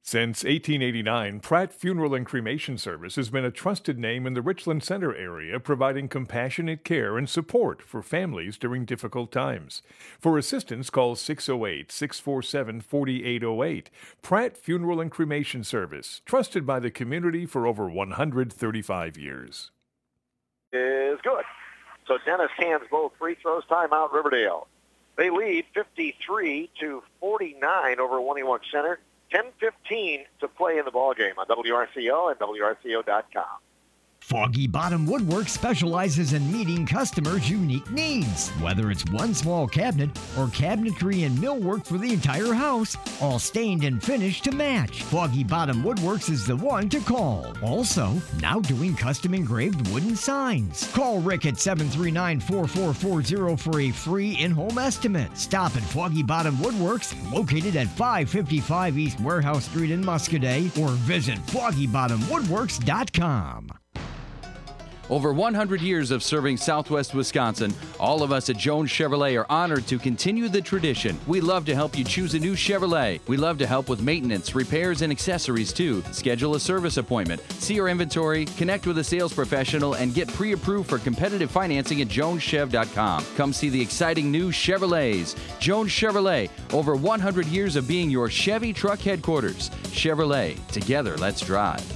Since 1889, Pratt Funeral and Cremation Service has been a trusted name in the Richland Center area, providing compassionate care and support for families during difficult times. For assistance, call 608-647-4808. Pratt Funeral and Cremation Service, trusted by the community for over 135 years. Is good. So Dennis hands both free throws. Timeout, Riverdale. They lead 53-49 over Waniwak Center. 10:15 to play in the ballgame on WRCO and WRCO.com. Foggy Bottom Woodwork specializes in meeting customers' unique needs. Whether it's one small cabinet or cabinetry and millwork for the entire house, all stained and finished to match, Foggy Bottom Woodworks is the one to call. Also, now doing custom engraved wooden signs. Call Rick at 739-4440 for a free in-home estimate. Stop at Foggy Bottom Woodworks, located at 555 East Warehouse Street in Muscadet, or visit foggybottomwoodworks.com. Over 100 years of serving Southwest Wisconsin, all of us at Jones Chevrolet are honored to continue the tradition. We love to help you choose a new Chevrolet. We love to help with maintenance, repairs, and accessories too. Schedule a service appointment, see our inventory, connect with a sales professional, and get pre-approved for competitive financing at joneschev.com. Come see the exciting new Chevrolets. Jones Chevrolet, over 100 years of being your Chevy truck headquarters. Chevrolet, together let's drive.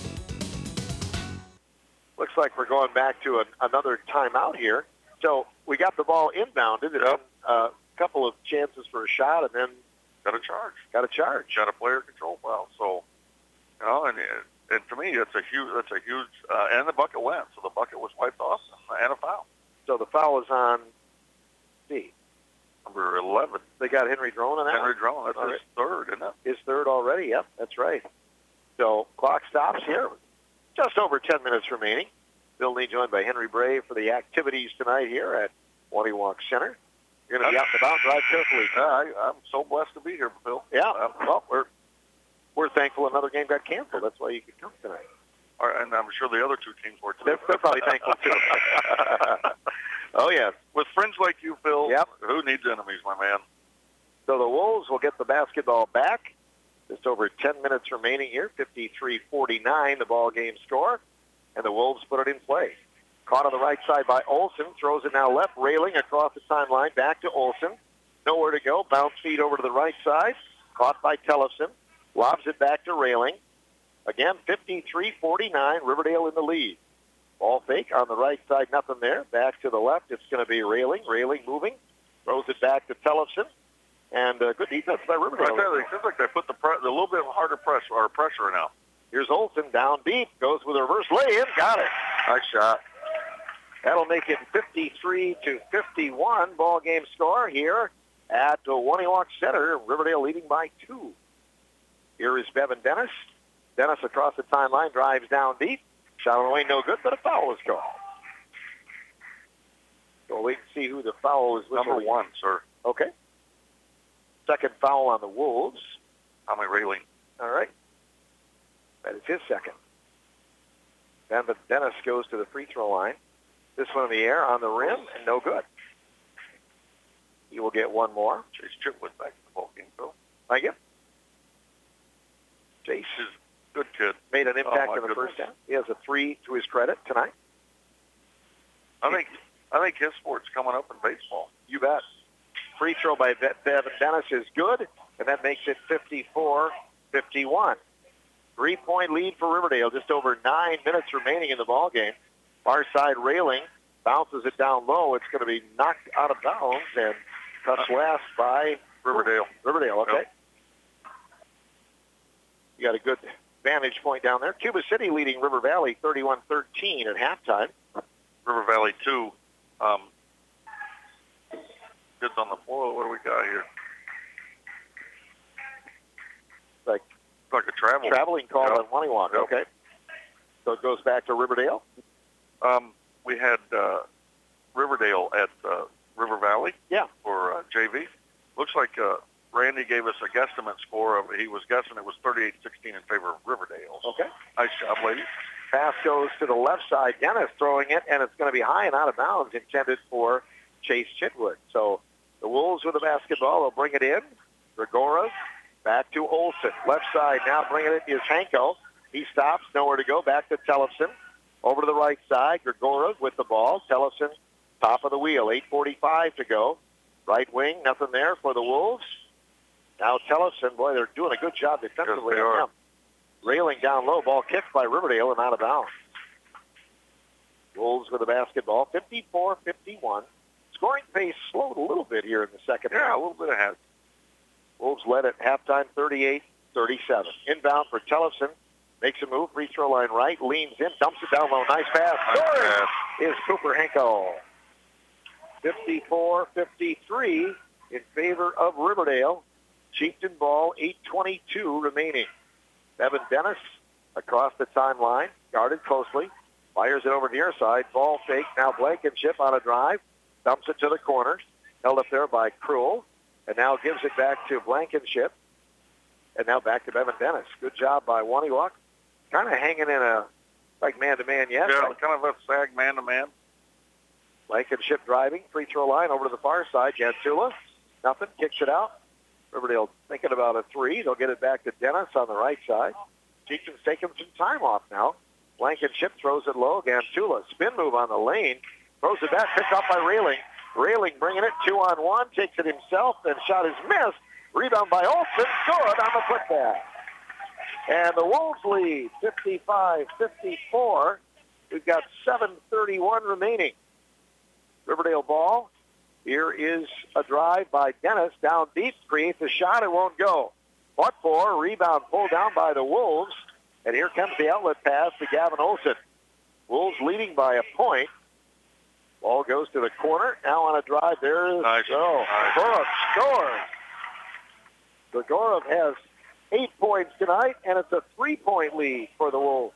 Looks like we're going back to another timeout here. So we got the ball inbounded. And a couple of chances for a shot, and then got a charge. Got a player control foul. So, and to me, that's a huge. And the bucket went, so the bucket was wiped off and a foul. So the foul is on C. Number 11. They got Henry Drone on that. Henry Drone. That's his third, isn't it? His third already. Yep, that's right. So clock stops here. Just over 10 minutes remaining. Bill Lee joined by Henry Bray for the activities tonight here at Waniwak Center. You're going to be out and about. Drive carefully. I'm so blessed to be here, Bill. Yeah. Well, we're thankful another game got canceled. That's why you could come tonight. And I'm sure the other two teams were too. They're probably thankful too. Oh yes. With friends like you, Phil. Yep. Who needs enemies, my man? So the Wolves will get the basketball back. Just over 10 minutes remaining here, 53-49, the ball game score, and the Wolves put it in play. Caught on the right side by Olsen, throws it now left, railing across the timeline, back to Olsen. Nowhere to go, bounce feed over to the right side, caught by Tellefson, lobs it back to Railing. Again, 53-49, Riverdale in the lead. Ball fake on the right side, nothing there. Back to the left, it's going to be Railing. Railing moving, throws it back to Tellefson. And good defense by Riverdale. It seems like they put the little bit harder pressure now. Here's Olsen down deep, goes with a reverse lay-in, got it. Nice shot. That'll make it 53-51 ball game score here at Waniwak Center. Riverdale leading by 2. Here is Bevan Dennis. Dennis across the timeline, drives down deep. Shot on the way, no good, but a foul was called. So we'll wait and see who the foul is. Number 1, sir. Okay. Second foul on the Wolves. Tommy Railing. All right. That is his second. Then Dennis goes to the free throw line. This one in the air on the rim, and no good. He will get one more. Chase Chitwood back in the ball game, Phil. Thank you. Chase is a good kid. Made an impact in the first half. He has a 3 to his credit tonight. I think his sport's coming up in baseball. You bet. Free throw by Bevan Dennis is good, and that makes it 54-51. 3-point lead for Riverdale. Just over 9 minutes remaining in the ball game. Far side Railing bounces it down low. It's going to be knocked out of bounds and cuts last by Riverdale. Okay. Yep. You got a good vantage point down there. Cuba City leading River Valley 31-13 at halftime. River Valley 2. Kids on the floor. What do we got here? Like a traveling call yep. on Waniwak. Yep. Okay. So it goes back to Riverdale. We had Riverdale at River Valley. Yeah. For JV. Looks like Randy gave us a guesstimate score of. He was guessing it was 38-16 in favor of Riverdale. Okay. Nice job, ladies. Pass goes to the left side. Dennis throwing it, and it's going to be high and out of bounds, intended for Chase Chitwood. So the Wolves with the basketball will bring it in. Gregoras Back to Olsen. Left side now bringing it is Hanko. He stops. Nowhere to go. Back to Tellefson. Over to the right side. Grigorov with the ball. Tellefson top of the wheel. 8:45 to go. Right wing. Nothing there for the Wolves. Now Tellefson. Boy, they're doing a good job defensively on him. Railing down low. Ball kicked by Riverdale and out of bounds. Wolves with the basketball. 54-51. Scoring pace slowed a little bit here in the second half. Yeah, a little bit ahead. Wolves led at halftime 38-37. Inbound for Tellefson. Makes a move. Free throw line right. Leans in. Dumps it down low. Nice pass. Scoring is Cooper Henkel. 54-53 in favor of Riverdale. Chieftain ball. 8:22 remaining. Evan Dennis across the timeline. Guarded closely. Fires it over near side. Ball fake. Now Blankenship on a drive. Dumps it to the corner. Held up there by Krul. And now gives it back to Blankenship. And now back to Evan Dennis. Good job by Waniwak. Kind of hanging in a, like man-to-man, yes. Yeah, kind of a sag man-to-man. Blankenship driving. Free throw line over to the far side. Jantula. Nothing. Kicks it out. Riverdale thinking about a three. They'll get it back to Dennis on the right side. Chieftain's taking some time off now. Blankenship throws it low. Gantula. Spin move on the lane. Throws it back. Picked up by Railing. Railing bringing it 2-on-1. Takes it himself. And shot is missed. Rebound by Olsen. Good on the putback. And the Wolves lead 55-54. We've got 7:31 remaining. Riverdale ball. Here is a drive by Dennis. Down deep. Creates a shot. It won't go. Fought for. Rebound pulled down by the Wolves. And here comes the outlet pass to Gavin Olsen. Wolves leading by a point. Ball goes to the corner. Now on a drive. There is Grigorov scores. Grigorov has 8 points tonight, and it's a 3-point lead for the Wolves.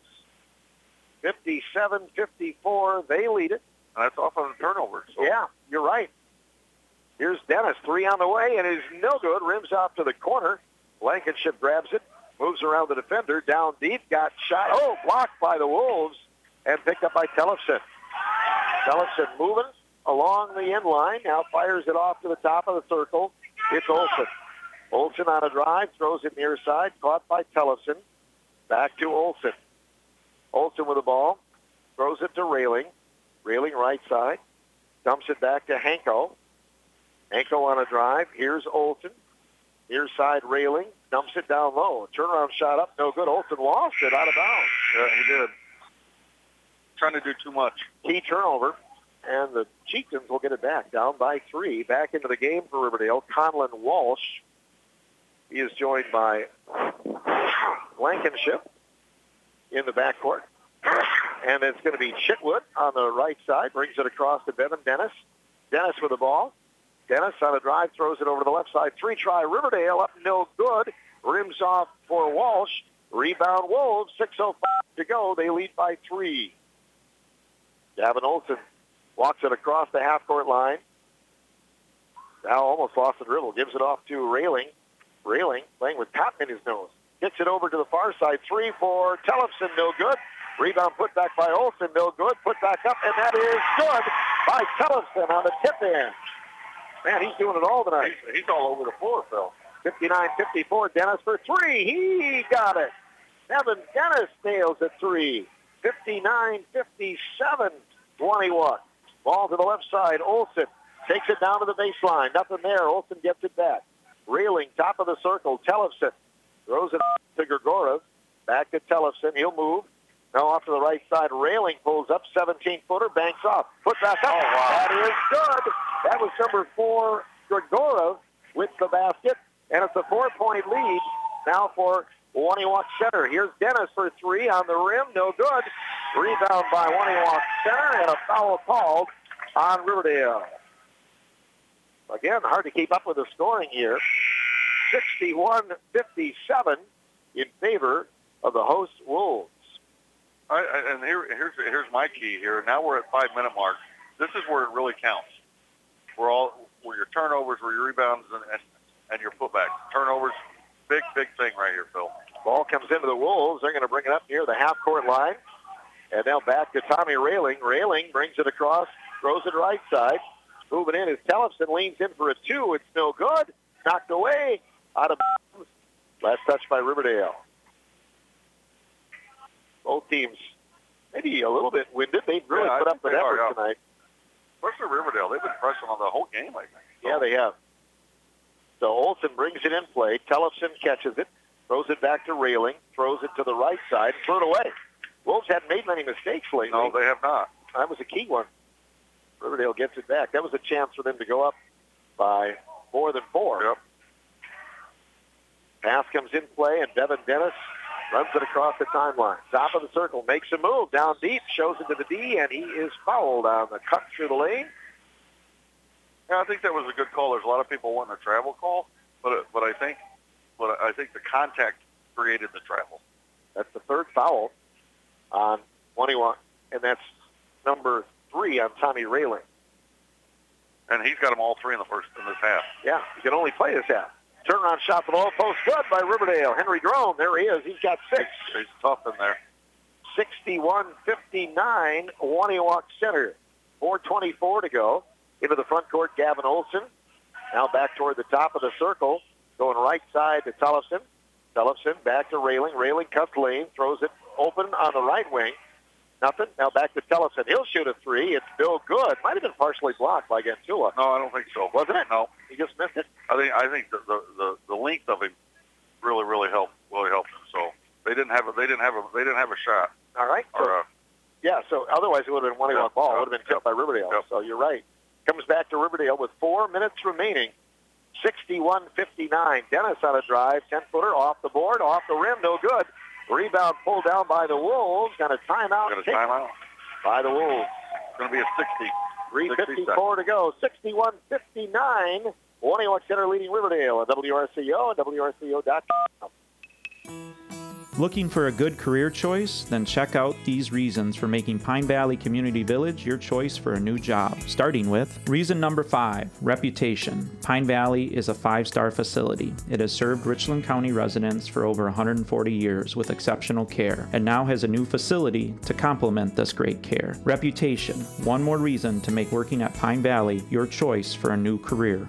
57-54. They lead it. And that's off of the turnovers. So. Yeah, you're right. Here's Dennis. 3 on the way, and is no good. Rims off to the corner. Blankenship grabs it. Moves around the defender. Down deep. Got shot. Oh, blocked by the Wolves. And picked up by Tellefson. Tellefson moving along the end line. Now fires it off to the top of the circle. It's Olsen. Olsen on a drive. Throws it near side. Caught by Tellefson. Back to Olsen. Olsen with the ball. Throws it to Railing. Railing right side. Dumps it back to Hanko. Hanko on a drive. Here's Olsen. Near side Railing. Dumps it down low. Turnaround shot up. No good. Olsen lost it out of bounds. Yeah, he did. Trying to do too much. Key turnover. And the Chieftains will get it back. Down by 3. Back into the game for Riverdale. Conlon Walsh. He is joined by Blankenship in the backcourt. And it's going to be Chitwood on the right side. Brings it across to Bevan Dennis. Dennis with the ball. Dennis on a drive. Throws it over to the left side. 3-try Riverdale. Up no good. Rims off for Walsh. Rebound Wolves. 6:05 to go. They lead by 3. Gavin Olsen walks it across the half-court line. Now almost lost the dribble. Gives it off to Railing. Railing playing with cotton in his nose. Gets it over to the far side. 3 for Tellefson. No good. Rebound put back by Olsen. No good. Put back up. And that is good by Tellefson on the tip in. Man, he's doing it all tonight. He's all over the floor, Phil. 59-54. Dennis for 3. He got it. Evan Dennis nails a 3. 59-57. 21. Ball to the left side. Olsen takes it down to the baseline. Nothing there. Olsen gets it back. Railing, top of the circle. Tellefson throws it to Grigorov. Back to Tellefson. He'll move. Now off to the right side. Railing pulls up. 17-footer. Banks off. Put back up. Oh, wow. That is good. That was number 4, Grigorov, with the basket. And it's a 4-point lead now for Waniwak Center. Here's Dennis for 3 on the rim. No good. Rebound by Waniwak Center, and a foul called on Riverdale. Again, hard to keep up with the scoring here. 61-57 in favor of the host Wolves. And here's my key here. Now we're at 5-minute mark. This is where it really counts. Where your turnovers, where your rebounds, and your putbacks. Turnovers, big thing right here, Phil. Ball comes into the Wolves. They're going to bring it up near the half-court line. And now back to Tommy Railing. Railing brings it across, throws it right side. Moving in is Tellefson, leans in for a 2. It's no good. Knocked away out of bounds Last touch by Riverdale. Both teams maybe a little bit winded. They've really put up an effort tonight. Especially Riverdale. They've been pressing on the whole game, I think. So. Yeah, they have. So Olsen brings it in play. Tellefson catches it, throws it back to Railing, throws it to the right side, and threw it away. Wolves hadn't made many mistakes lately. No, they have not. That was a key one. Riverdale gets it back. That was a chance for them to go up by more than 4. Yep. Pass comes in play, and Devin Dennis runs it across the timeline. Top of the circle, makes a move down deep, shows it to the D, and he is fouled on the cut through the lane. Yeah, I think that was a good call. There's a lot of people wanting a travel call, but I think the contact created the travel. That's the third foul on 21, and that's number 3 on Tommy Railing. And he's got them all 3 in this half. Yeah, he can only play this half. Turnaround shot for the low post. Good by Riverdale. Henry Drone, there he is. He's got 6. He's tough in there. 61-59, Waniwak Center. 4:24 to go. Into the front court, Gavin Olsen. Now back toward the top of the circle. Going right side to Tellefson. Tellefson back to Railing. Railing cuts lane. Throws it open on the right wing. Nothing. Now back to Tellefson. He'll shoot a 3. It's no good. Might have been partially blocked by Gentula. No, I don't think so. Wasn't it? No. He just missed it? I think the length of him really helped him. So they didn't have a shot. All right. So otherwise it would have been Waniwak ball. It would have been tipped by Riverdale. Yep. So you're right. Comes back to Riverdale with 4 minutes remaining. 61-59. Dennis on a drive. 10-footer off the board, off the rim. No good. Rebound pulled down by the Wolves. Got a timeout. By the Wolves. It's going to be a 60. 3:54 to go. 61-59. Waniwak Center leading Riverdale at WRCO and WRCO.com. Looking for a good career choice? Then check out these reasons for making Pine Valley Community Village your choice for a new job. Starting with reason number 5, reputation. Pine Valley is a 5-star facility. It has served Richland County residents for over 140 years with exceptional care and now has a new facility to complement this great care. Reputation. One more reason to make working at Pine Valley your choice for a new career.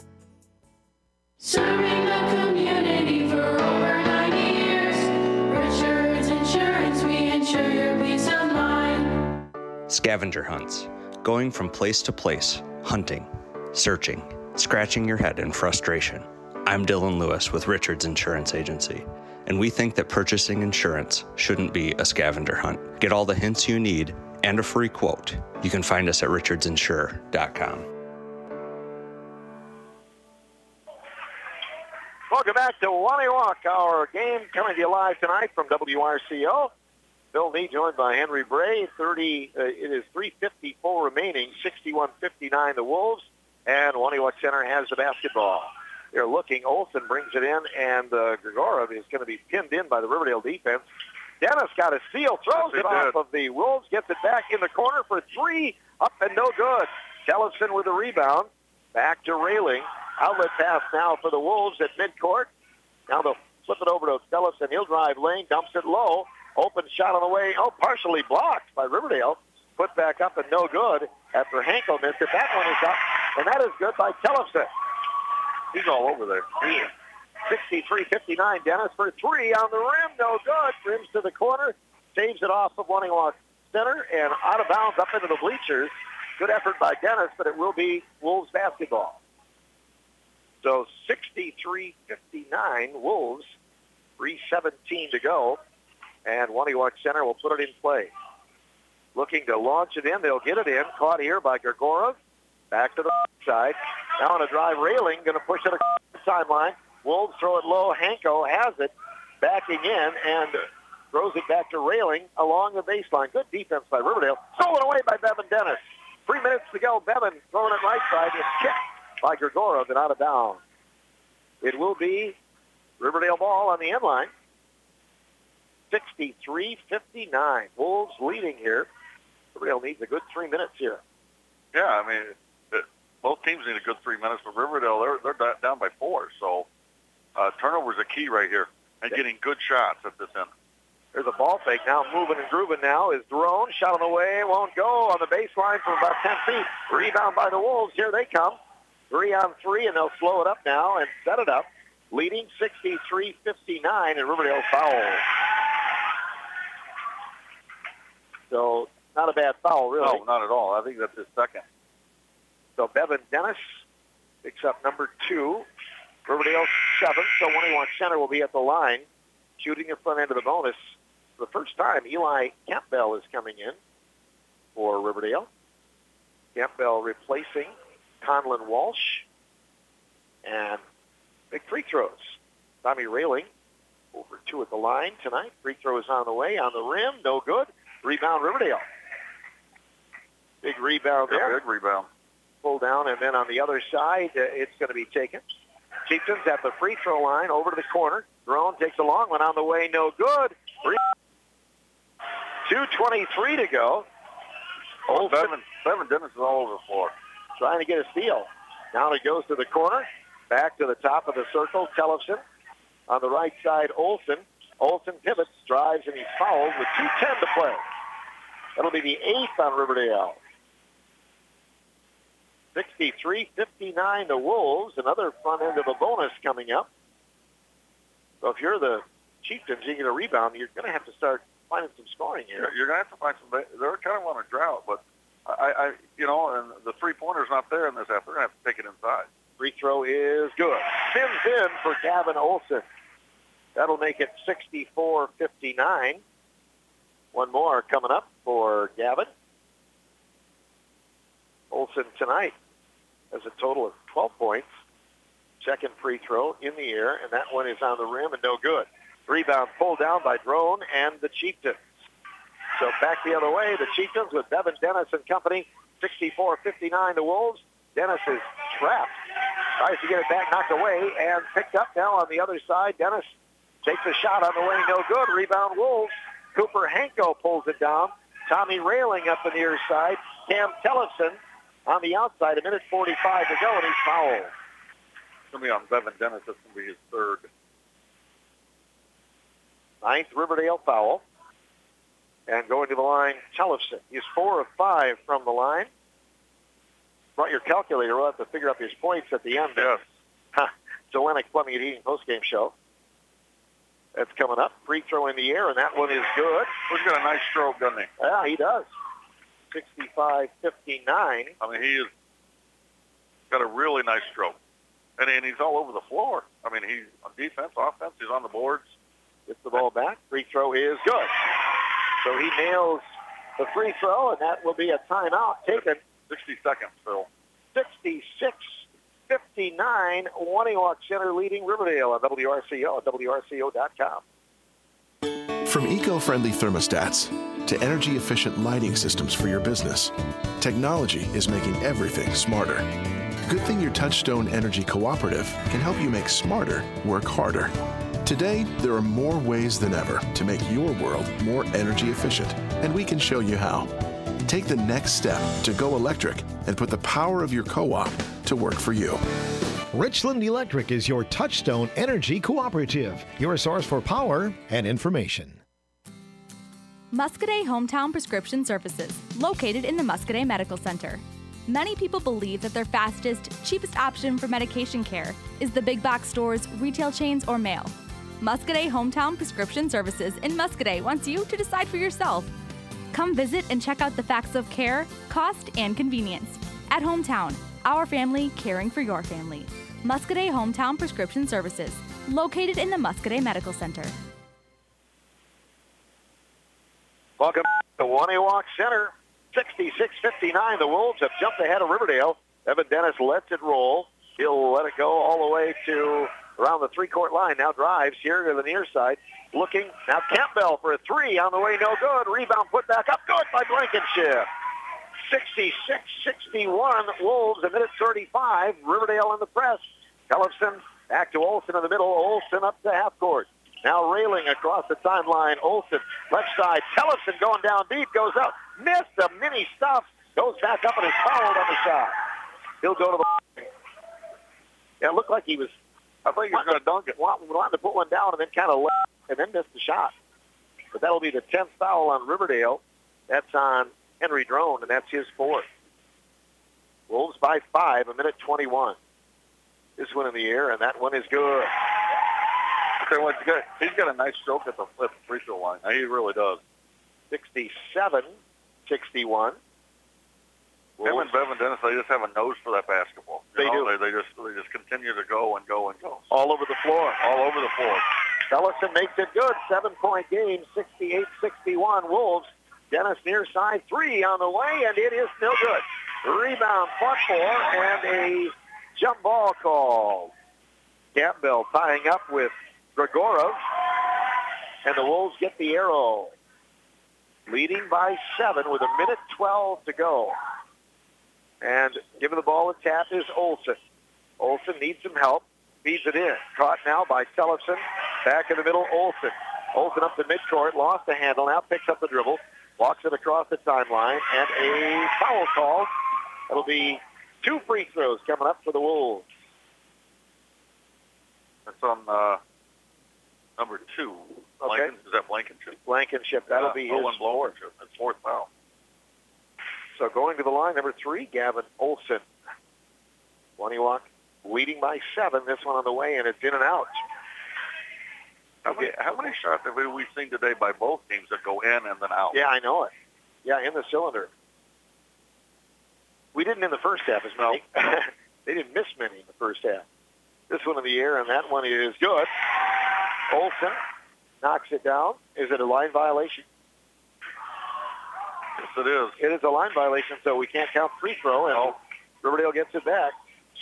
Serving the community for over 90 years. Richards Insurance, we insure your peace of mind. Scavenger hunts. Going from place to place, hunting, searching, scratching your head in frustration. I'm Dylan Lewis with Richards Insurance Agency, and we think that purchasing insurance shouldn't be a scavenger hunt. Get all the hints you need and a free quote. You can find us at richardsinsure.com. Welcome back to Waniwak, our game coming to you live tonight from WRCO. Bill Nee joined by Henry Bray. It is 3:54 remaining, 61-59 the Wolves, and Waniwak Center has the basketball. They're looking. Olsen brings it in, and Grigorov is going to be pinned in by the Riverdale defense. Dennis got a steal, throws it off of the Wolves, gets it back in the corner for 3, up and no good. Tellefson with the rebound, back to Railing. Outlet pass now for the Wolves at midcourt. Now they'll flip it over to Tellefson. He'll drive lane, dumps it low. Open shot on the way. Partially blocked by Riverdale. Put back up and no good after Hankel missed it. That one is up, and that is good by Tellefson. He's all over there. 63-59. Dennis for 3 on the rim. No good. Rims to the corner. Saves it off of Waniwak Center and out of bounds up into the bleachers. Good effort by Dennis, but it will be Wolves basketball. So 63-59 Wolves. 3:17 to go. And Waniwak Center will put it in play. Looking to launch it in. They'll get it in. Caught here by Grigorov. Back to the side. Now on a drive, Railing going to push it across the sideline. Wolves throw it low. Hanko has it. Backing in and throws it back to Railing along the baseline. Good defense by Riverdale. Stolen away by Bevan Dennis. 3 minutes to go. Bevan throwing it right side. It's kicked by Grigorov and out of bounds. It will be Riverdale ball on the end line. 63-59. Wolves leading here. Riverdale needs a good 3 minutes here. Yeah, I mean, both teams need a good 3 minutes, but Riverdale, they're down by 4. So turnover's a key right here and getting good shots at this end. There's a ball fake now. Moving and grooving now is Drone. Shot on the way. Won't go on the baseline for about 10 feet. Rebound by the Wolves. Here they come. 3-on-3, and they'll slow it up now and set it up. leading 63-59, and Riverdale foul. So not a bad foul, really. No, not at all. I think that's his second. So Bevan Dennis picks up number 2. Riverdale 7. So Waniwak Center will be at the line, shooting the front end of the bonus. For the first time, Eli Campbell is coming in for Riverdale. Campbell replacing Conlon Walsh. And big free throws. Tommy Railing over 2 at the line tonight. Free throw is on the way, on the rim, no good. Rebound Riverdale. Big rebound there. Big rebound. Pull down, and then on the other side, it's going to be taken. Chieftains at the free throw line, over to the corner. Drone takes a long one on the way, no good. 2:23 to go. Bevan Dennis is all over the floor. Trying to get a steal. Down it goes to the corner. Back to the top of the circle, Tellefson. On the right side, Olsen. Olsen pivots, drives, and he's fouled with 2:10 to play. That'll be the 8th on Riverdale. 63-59 the Wolves. Another front end of a bonus coming up. So if you're the Chieftains, you get a rebound, you're going to have to start finding some scoring here. You're going to have to find some. They're kind of on a drought, but I and the three-pointer's not there in this half. They're going to have to take it inside. Free throw is good. Spins in for Gavin Olsen. That'll make it 64-59. One more coming up for Gavin. Olsen tonight has a total of 12 points. Second free throw in the air, and that one is on the rim and no good. Rebound pulled down by Drone and the Chieftains. So back the other way, the Chieftains with Bevan Dennis and company, 64-59 the Wolves. Dennis is trapped. Tries to get it back, knocked away, and picked up now on the other side. Dennis takes a shot on the way, no good. Rebound Wolves. Cooper Hanko pulls it down. Tommy Railing up the near side. Cam Tellefson on the outside. 1:45 to go, and he's fouled. It's going to be on Bevan Dennis. That's going to be his third. 9th Riverdale foul. And going to the line, Tellefson. He's 4 of 5 from the line. Brought your calculator. We'll have to figure up his points at the end. Yes. Atlantic Plumbing and Heating postgame show. That's coming up. Free throw in the air, and that one is good. He's got a nice stroke, doesn't he? Yeah, he does. 65-59. I mean, he's got a really nice stroke. And he's all over the floor. I mean, he's on defense, offense, he's on the boards. Gets the ball back. Free throw is good. So he nails the free throw, and that will be a timeout taken. 60 seconds, Phil. 66-59, Waniwak Center leading Riverdale on WRCO at WRCO.com. From eco-friendly thermostats to energy-efficient lighting systems for your business, technology is making everything smarter. Good thing your Touchstone Energy Cooperative can help you make smarter work harder. Today, there are more ways than ever to make your world more energy efficient, and we can show you how. Take the next step to go electric and put the power of your co-op to work for you. Richland Electric is your Touchstone Energy Cooperative, your source for power and information. Muscadet Hometown Prescription Services, located in the Muscadet Medical Center. Many people believe that their fastest, cheapest option for medication care is the big box stores, retail chains, or mail. Muscadet Hometown Prescription Services in Muscadet wants you to decide for yourself. Come visit and check out the facts of care, cost, and convenience. At Hometown, our family caring for your family. Muscadet Hometown Prescription Services, located in the Muscadet Medical Center. Welcome to Waniwak Center. 66-59. The Wolves have jumped ahead of Riverdale. Evan Dennis lets it roll. He'll let it go all the way to around the three-court line. Now drives here to the near side. Looking. Now Campbell for a three. On the way, no good. Rebound put back up. Good by Blankenship. 66-61. Wolves, 1:35. Riverdale in the press. Tellefson back to Olsen in the middle. Olsen up to half court. Now Railing across the timeline. Olsen, left side. Tellefson going down deep. Goes up. Missed a mini stuff. Goes back up and is fouled on the shot. He'll go to the... Yeah, it looked like he was... I thought he was going to dunk it. Wanted to put one down and then kind of left and then missed the shot. But that'll be the 10th foul on Riverdale. That's on Henry Drone, and that's his fourth. Wolves by 5, 1:21. This one in the air, and that one is good. tell you what, he's got a nice stroke at the free throw line. He really does. 67-61. Him and Bevan Dennis, they just have a nose for that basketball. They do. They just continue to go and go and go. All over the floor. All over the floor. Ellison makes it good. 7-point game, 68-61 Wolves. Dennis near side three on the way, and it is no good. Rebound fought for, and a jump ball called. Campbell tying up with Grigorov, and the Wolves get the arrow. Leading by 7 with 1:12 to go. And giving the ball a tap is Olsen. Olsen needs some help. Feeds it in. Caught now by Tellefson. Back in the middle, Olsen. Olsen up to midcourt, lost the handle, now picks up the dribble, walks it across the timeline, and a foul call. It'll be 2 free throws coming up for the Wolves. That's on number 2. Okay. Is that Blankenship? Blankenship, that'll be his Owen Blankenship. That's 4th foul. So going to the line, number 3, Gavin Olsen. Waniwak leading by 7. This one on the way, and it's in and out. How many shots have we seen today by both teams that go in and then out? Yeah, I know it. Yeah, in the cylinder. We didn't in the first half as many. No. They didn't miss many in the first half. This one in the air, and that one is good. Olsen knocks it down. Is it a line violation? Yes, it is. It is a line violation, so we can't count free throw, and Riverdale gets it back.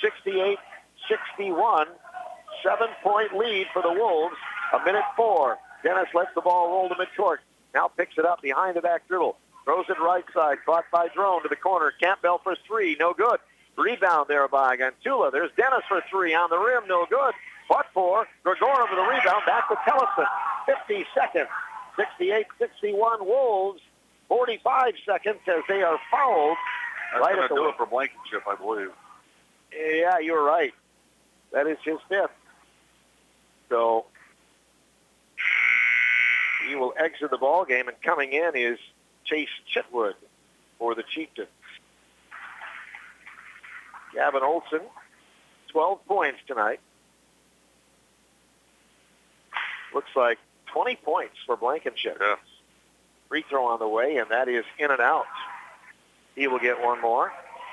68-61, 7-point lead for the Wolves. 1:04. Dennis lets the ball roll to midcourt. Now picks it up behind the back dribble. Throws it right side. Caught by Drone to the corner. Campbell for 3. No good. Rebound there by Gantula. There's Dennis for 3 on the rim. No good. But for Grigorov with the rebound. Back to Tellefson. 50 seconds. 68-61 Wolves. 45 seconds as they are fouled. That's right going at to the do it for Blankenship, I believe. Yeah, you're right. That is his 5th. So he will exit the ball game, and coming in is Chase Chitwood for the Chieftains. Gavin Olsen, 12 points tonight. Looks like 20 points for Blankenship. Yes. Free throw on the way, and that is in and out. He will get one more.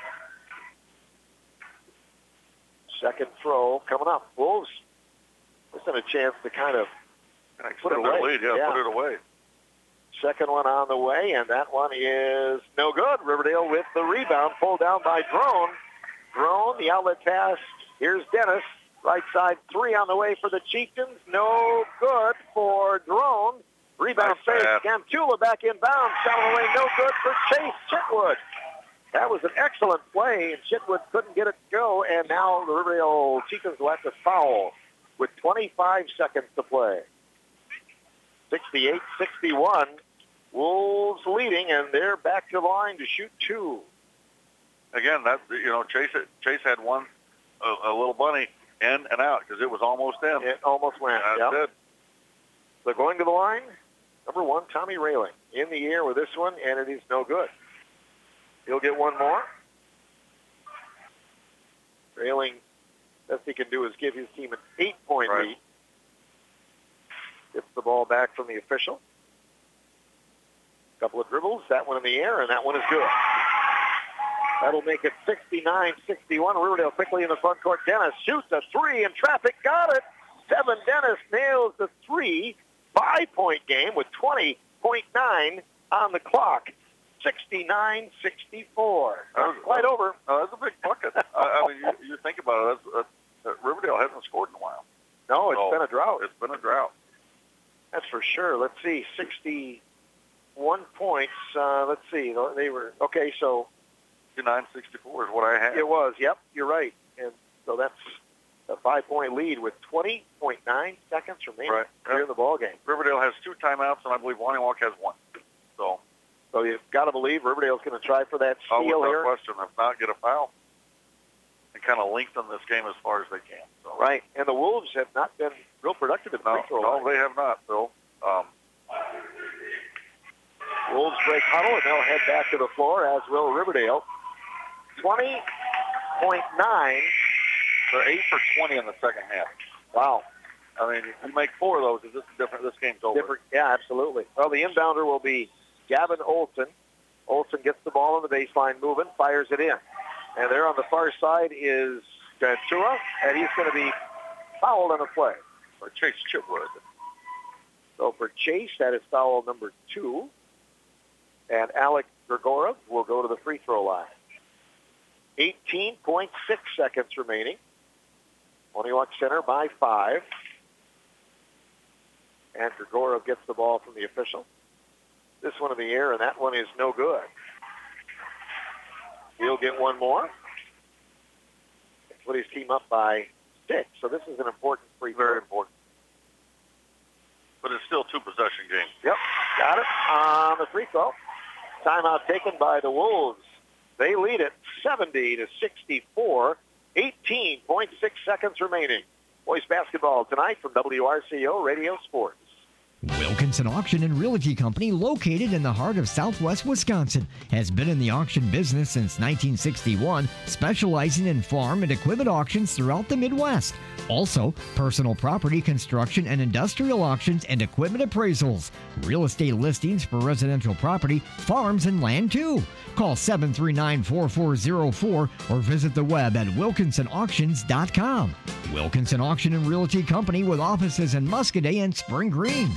Second throw coming up. Wolves missing a chance to kind of put it away. Lead, yeah, put it away. Second one on the way, and that one is no good. Riverdale with the rebound, pulled down by Drone. Drone, the outlet pass. Here's Dennis. Right side 3 on the way for the Chieftains. No good for Drone. Rebound nice saved. Gantula back in bounds. Down away, no good for Chase Chitwood. That was an excellent play, and Chitwood couldn't get it to go, and now the Riverdale Chieftains will have to foul with 25 seconds to play. 68-61. Wolves leading, and they're back to the line to shoot 2. Again, Chase had one, a little bunny, in and out because it was almost in. It almost went. That's it. So going to the line, number 1, Tommy Railing, in the air with this one, and it is no good. He'll get one more. Railing, best he can do is give his team an 8-point lead. Gets the ball back from the official. Couple of dribbles, that one in the air, and that one is good. That'll make it 69-61. Riverdale quickly in the front court. Dennis shoots a 3 in traffic. Got it. 7. Dennis nails the 3. 5-point game with 20.9 on the clock. 69-64. Quite over. That's a big bucket. I mean, you think about it. Riverdale hasn't scored in a while. No, it's been a drought. It's been a drought. That's for sure. Let's see. 61 points. Let's see. They were, okay, so 69-64 is what I had. It was, yep, you're right. And so that's a 5-point lead with 20.9 seconds remaining here in the ball game. Riverdale has 2 timeouts, and I believe Waniwak has 1. So you've got to believe Riverdale's going to try for that steal here. No question. If not, get a foul and kind of lengthen this game as far as they can. So. Right, and the Wolves have not been real productive in free throw line. No, they have not, Phil. Wolves break huddle, and they'll head back to the floor, as will Riverdale. 20.9. They're 8 for 20 in the second half. Wow. I mean, if you make 4 of those, is this different? This game's over. Different, yeah, absolutely. Well, the inbounder will be Gavin Olson. Olson gets the ball on the baseline moving, fires it in. And there on the far side is Gantua, and he's going to be fouled on the play. Or Chase Chitwood. So for Chase, that is foul number 2. And Alec Grigorov will go to the free throw line. 18.6 seconds remaining. Montauk Center by 5. And Grigorov gets the ball from the official. This one in the air, and that one is no good. He'll get one more. Put his team up by 6. So this is an important free throw. Very important. But it's still 2-possession game. Yep, got it on the free throw. Timeout taken by the Wolves. They lead it 70-64. 18.6 seconds remaining. Boys basketball tonight from WRCO Radio Sports. Wilkinson Auction and Realty Company, located in the heart of southwest Wisconsin, has been in the auction business since 1961, specializing in farm and equipment auctions throughout the Midwest. Also, personal property, construction, and industrial auctions and equipment appraisals. Real estate listings for residential property, farms, and land too. Call 739-4404 or visit the web at wilkinsonauctions.com. Wilkinson Auction and Realty Company, with offices in Muscoda and Spring Green.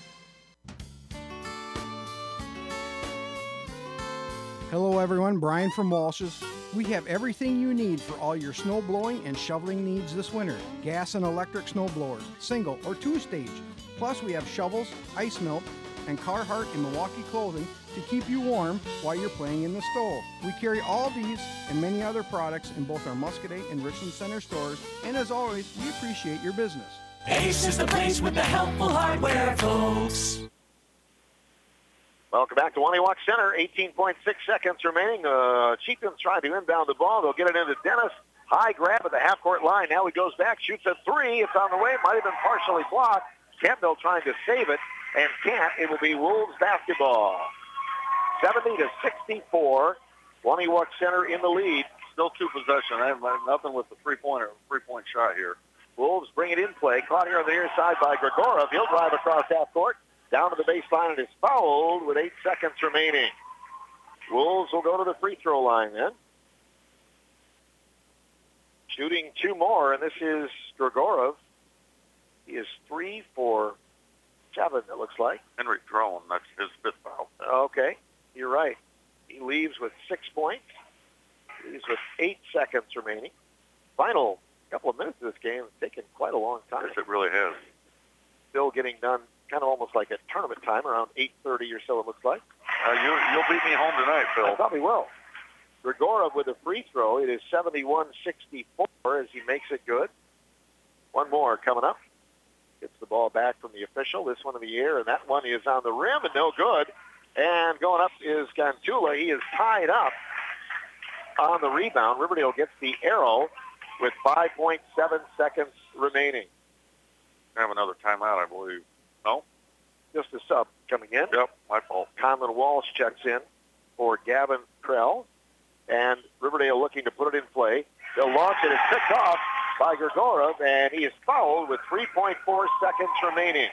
Hello everyone, Brian from Walsh's. We have everything you need for all your snow blowing and shoveling needs this winter. Gas and electric snow blowers, single or 2-stage. Plus we have shovels, ice melt, and Carhartt and Milwaukee clothing to keep you warm while you're playing in the snow. We carry all these and many other products in both our Muscoda and Richland Center stores, and as always, we appreciate your business. Ace is the place with the helpful hardware, folks. Welcome back to Montauk Center. 18.6 seconds remaining. Cheatham's trying to inbound the ball. They'll get it into Dennis. High grab at the half-court line. Now he goes back, shoots a 3. It's on the way. It might have been partially blocked. Campbell trying to save it, and can't. It will be Wolves basketball. 70-64. Montauk Center in the lead. Still 2-possession. I have nothing with the three-point shot here. Wolves bring it in play. Caught here on the near side by Grigorov. He'll drive across half-court. Down to the baseline, and is fouled with 8 seconds remaining. Wolves will go to the free throw line then. Shooting 2 more, and this is Grigorov. He is 3 for 7, it looks like. Henry Drone, that's his 5th foul. Okay, you're right. He leaves with 6 points. Leaves with 8 seconds remaining. Final couple of minutes of this game has taken quite a long time. Yes, it really has. Still getting done kind of almost like at tournament time, around 8:30 or so it looks like. You'll beat me home tonight, Phil. I probably will. Grigorov with a free throw. It is 71-64 as he makes it good. One more coming up. Gets the ball back from the official. This one in the air, and that one is on the rim and no good. And going up is Gantula. He is tied up on the rebound. Riverdale gets the arrow with 5.7 seconds remaining. Have another timeout, I believe. No? Just a sub coming in. Yep, my fault. Conlon Walsh checks in for Gavin Krell. And Riverdale looking to put it in play. They'll launch it. It's picked off by Grigorov, and he is fouled with 3.4 seconds remaining.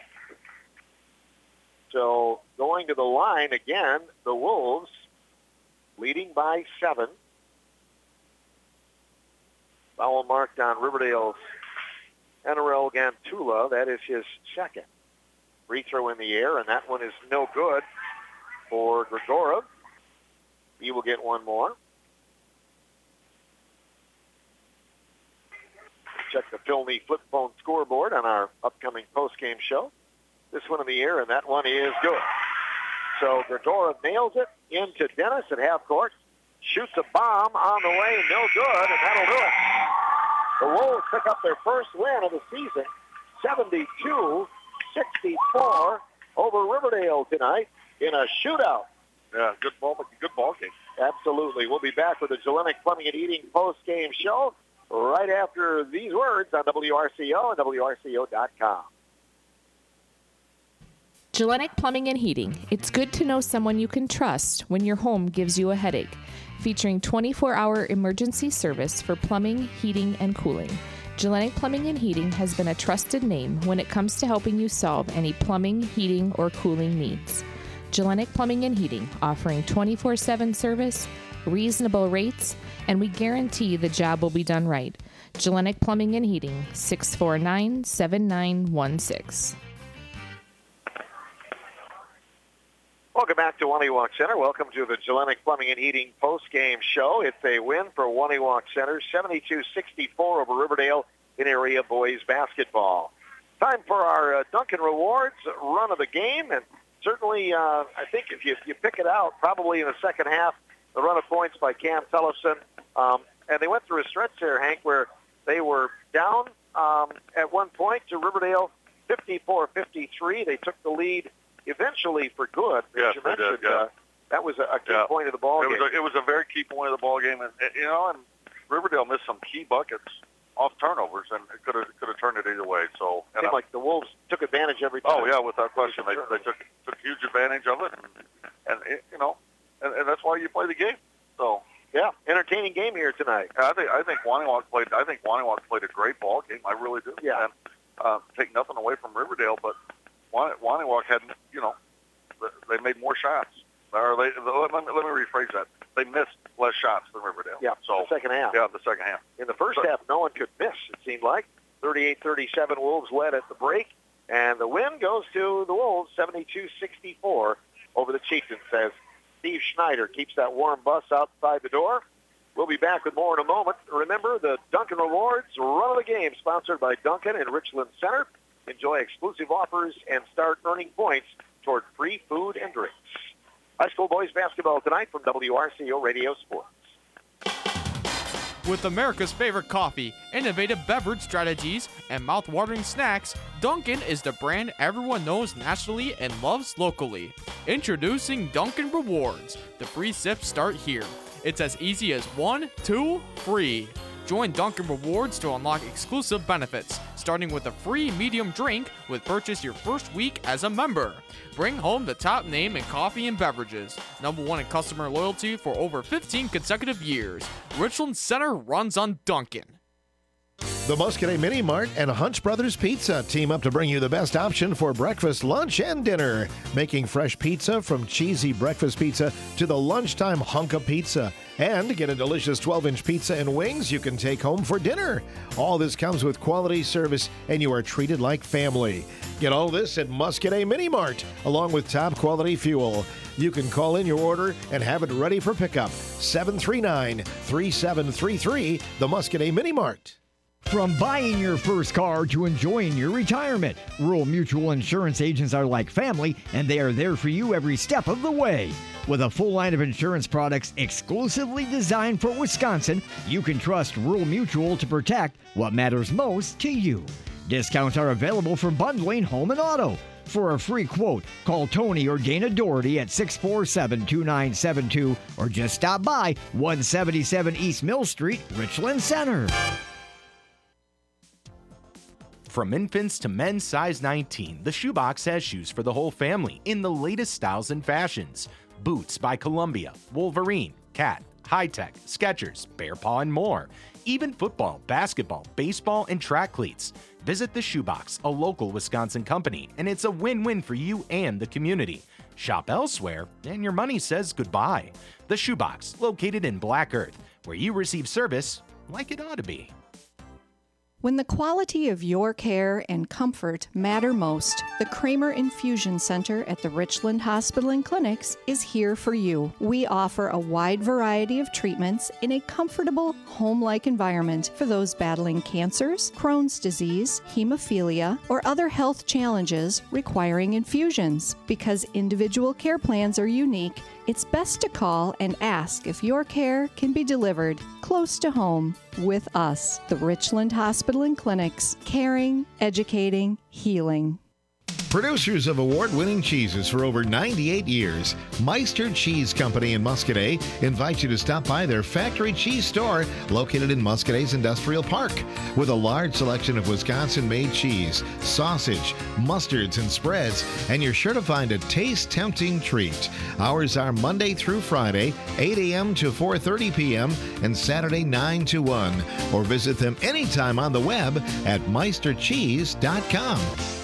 So going to the line again, the Wolves leading by 7. Foul marked on Riverdale's Enerel Gantula. That is his 2nd. Free throw in the air, and that one is no good for Grigorov. He will get one more. Check the Philney flip phone scoreboard on our upcoming post-game show. This one in the air, and that one is good. So Grigorov nails it into Dennis at half court. Shoots a bomb on the way, no good, and that'll do it. The Wolves pick up their first win of the season, 72-64 over Riverdale tonight in a shootout. Yeah, good ball game. Absolutely. We'll be back with the Jelenic Plumbing and Heating post-game show right after these words on WRCO and WRCO.com. Jelenic Plumbing and Heating. It's good to know someone you can trust when your home gives you a headache. Featuring 24-hour emergency service for plumbing, heating, and cooling. Gellenic Plumbing and Heating has been a trusted name when it comes to helping you solve any plumbing, heating, or cooling needs. Gellenic Plumbing and Heating, offering 24/7 service, reasonable rates, and we guarantee the job will be done right. Gellenic Plumbing and Heating, 649-7916. Welcome back to Waniwak Center. Welcome to the Gellenic Plumbing and Heating post-game show. It's a win for Waniwak Center, 72-64 over Riverdale in area boys basketball. Time for our Duncan Rewards run of the game, and certainly I think if you pick it out, probably in the second half, the run of points by Cam Tellefson, and they went through a stretch there, Hank, where they were down at one point to Riverdale, 54-53. They took the lead eventually for good. Yes, as you mentioned, they did, that was a key point of the ball game. It was a very key point of the ball game, and and Riverdale missed some key buckets off turnovers, and it could have turned it either way. So, it seemed like the Wolves took advantage every time. Oh yeah, without question, they took huge advantage of it, and that's why you play the game. So yeah, entertaining game here tonight. I think Waniwak played a great ball game. I really do. Yeah. And take nothing away from Riverdale, but Waniwak had, they made more shots. Or let me rephrase that. They missed less shots than Riverdale. Yeah, so, the second half. Yeah, the second half. In the first half, no one could miss, it seemed like. 38-37, Wolves led at the break. And the win goes to the Wolves, 72-64 over the Chieftains, as Steve Schneider keeps that warm bus outside the door. We'll be back with more in a moment. Remember, the Duncan Rewards run of the game, sponsored by Duncan and Richland Center. Enjoy exclusive offers and start earning points toward free food and drinks. High school boys basketball tonight from WRCO Radio Sports. With America's favorite coffee, innovative beverage strategies, and mouth-watering snacks, Dunkin' is the brand everyone knows nationally and loves locally. Introducing Dunkin' Rewards. The free sips start here. It's as easy as 1, 2, free. Join Dunkin' Rewards to unlock exclusive benefits, starting with a free medium drink with purchase your first week as a member. Bring home the top name in coffee and beverages. #1 in customer loyalty for over 15 consecutive years. Richland Center runs on Dunkin'. The Muscadet Mini Mart and Hunch Brothers Pizza team up to bring you the best option for breakfast, lunch, and dinner. Making fresh pizza from cheesy breakfast pizza to the lunchtime hunk of pizza. And get a delicious 12-inch pizza and wings you can take home for dinner. All this comes with quality service, and you are treated like family. Get all this at Muscadet Mini Mart, along with top quality fuel. You can call in your order and have it ready for pickup. 739-3733, the Muscadet Mini Mart. From buying your first car to enjoying your retirement, Rural Mutual Insurance agents are like family, and they are there for you every step of the way. With a full line of insurance products exclusively designed for Wisconsin, you can trust Rural Mutual to protect what matters most to you. Discounts are available for bundling home and auto. For a free quote, call Tony or Dana Doherty at 647-2972 or just stop by 177 East Mill Street, Richland Center. From infants to men's size 19, the Shoebox has shoes for the whole family in the latest styles and fashions. Boots by Columbia, Wolverine, Cat, High Tech, Skechers, Bear Paw, and more. Even football, basketball, baseball, and track cleats. Visit the Shoebox, a local Wisconsin company, and it's a win-win for you and the community. Shop elsewhere, and your money says goodbye. The Shoebox, located in Black Earth, where you receive service like it ought to be. When the quality of your care and comfort matter most, the Kramer Infusion Center at the Richland Hospital and Clinics is here for you. We offer a wide variety of treatments in a comfortable, home-like environment for those battling cancers, Crohn's disease, hemophilia, or other health challenges requiring infusions. Because individual care plans are unique, it's best to call and ask if your care can be delivered close to home with us, the Richland Hospital and Clinics, caring, educating, healing. Producers of award-winning cheeses for over 98 years, Meister Cheese Company in Muscoda invites you to stop by their factory cheese store located in Muscoda's Industrial Park. With a large selection of Wisconsin-made cheese, sausage, mustards, and spreads, and you're sure to find a taste-tempting treat. Hours are Monday through Friday, 8 a.m. to 4:30 p.m., and Saturday 9 to 1. Or visit them anytime on the web at meistercheese.com.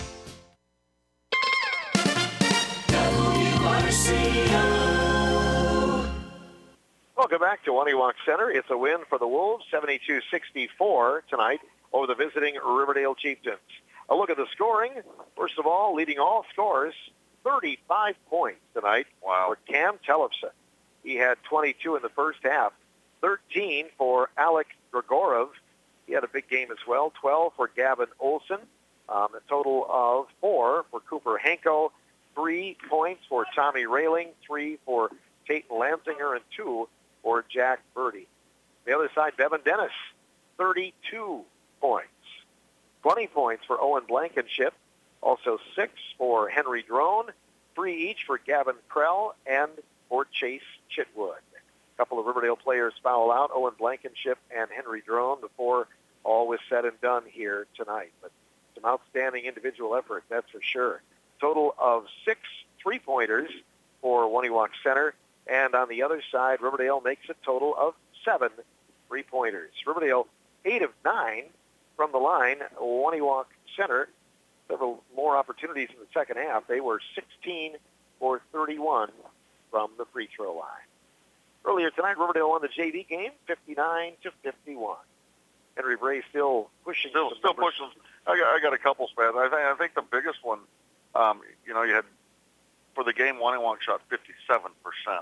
Welcome back to Waniwak Center. It's a win for the Wolves, 72-64 tonight over the visiting Riverdale Chieftains. A look at the scoring. First of all, leading all scores, 35 points tonight for Cam Tellefson. He had 22 in the first half, 13 for Alec Grigorov. He had a big game as well, 12 for Gavin Olson, a total of 4 for Cooper Hanko, 3 points for Tommy Railing, 3 for Tate Lansinger, and 2 for Jack Birdie. The other side, Bevan Dennis, 32 points. 20 points for Owen Blankenship, also 6 for Henry Drone, 3 each for Gavin Krell and for Chase Chitwood. A couple of Riverdale players foul out, Owen Blankenship and Henry Drone, before all was said and done here tonight. But some outstanding individual effort, that's for sure. Total of 6 3-pointers for Waniwak Center. And on the other side, Riverdale makes a total of 7 3-pointers. Riverdale 8 of 9 from the line. Waniwak Center, several more opportunities in the second half. They were 16 for 31 from the free throw line. Earlier tonight, Riverdale won the JV game, 59-51. Henry Bray still pushing. Still pushing. I got a couple spats. I think the biggest one, you had for the game, Waniwak shot 57%.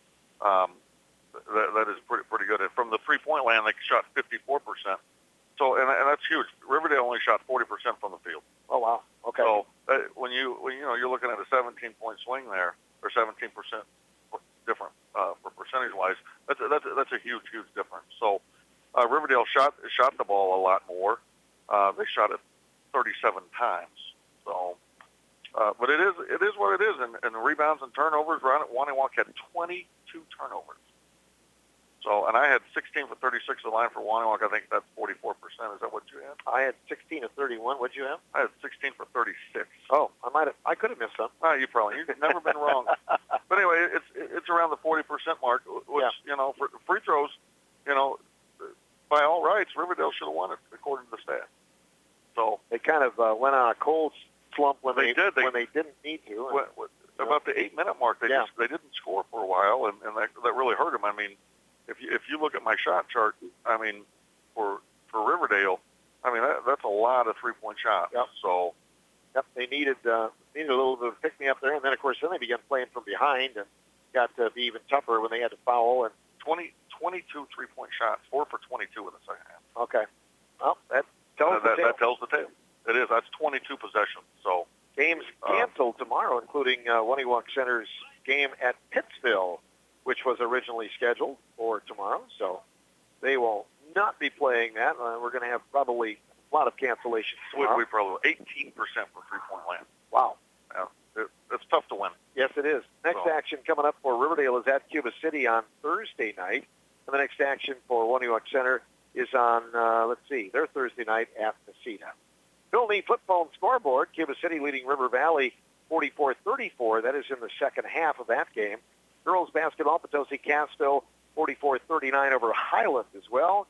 That is pretty good. And from the 3-point land, they shot 54%. So, and that's huge. Riverdale only shot 40% from the field. Oh wow. Okay. So when you're looking at a 17-point swing there, or 17% different for percentage-wise, that's a huge difference. So Riverdale shot the ball a lot more. They shot it 37 times. So. But it is what it is, and the rebounds and turnovers, Waniwak had 22 turnovers. So, and I had 16 for 36 the line for Waniwak. I think that's 44%. Is that what you had? I had 16 of 31. What'd you have? I had 16 for 36. Oh, I could have missed some. You've never been wrong. But anyway, it's around the 40% mark, which, for free throws, by all rights, Riverdale should have won it, according to the stats. So they kind of went on a cold slump when they didn't need to. About the 8-minute mark, they didn't score for a while, and that really hurt them. I mean, if you look at my shot chart, I mean, for Riverdale, I mean that's a lot of 3-point shots. Yep. So, they needed a little bit of pick me up there, and then of course they began playing from behind and got to be even tougher when they had to foul. And 22 3-point shots, 4 for 22 in the second half. Okay, well that tells the tale. That tells the tale. It is. That's 22 possessions. So games canceled tomorrow, including Waniwak Center's game at Pittsville, which was originally scheduled for tomorrow. So they will not be playing that. We're going to have probably a lot of cancellations tomorrow. We probably 18% for 3-point land. Wow. It's tough to win. Yes, it is. Next action coming up for Riverdale is at Cuba City on Thursday night. And the next action for Waniwak Center is on, their Thursday night at Messina. Phil Lee flip phone scoreboard. Cuba City leading River Valley 44-34. That is in the second half of that game. Girls basketball, Potosi Cassville 44-39 over Highland as well.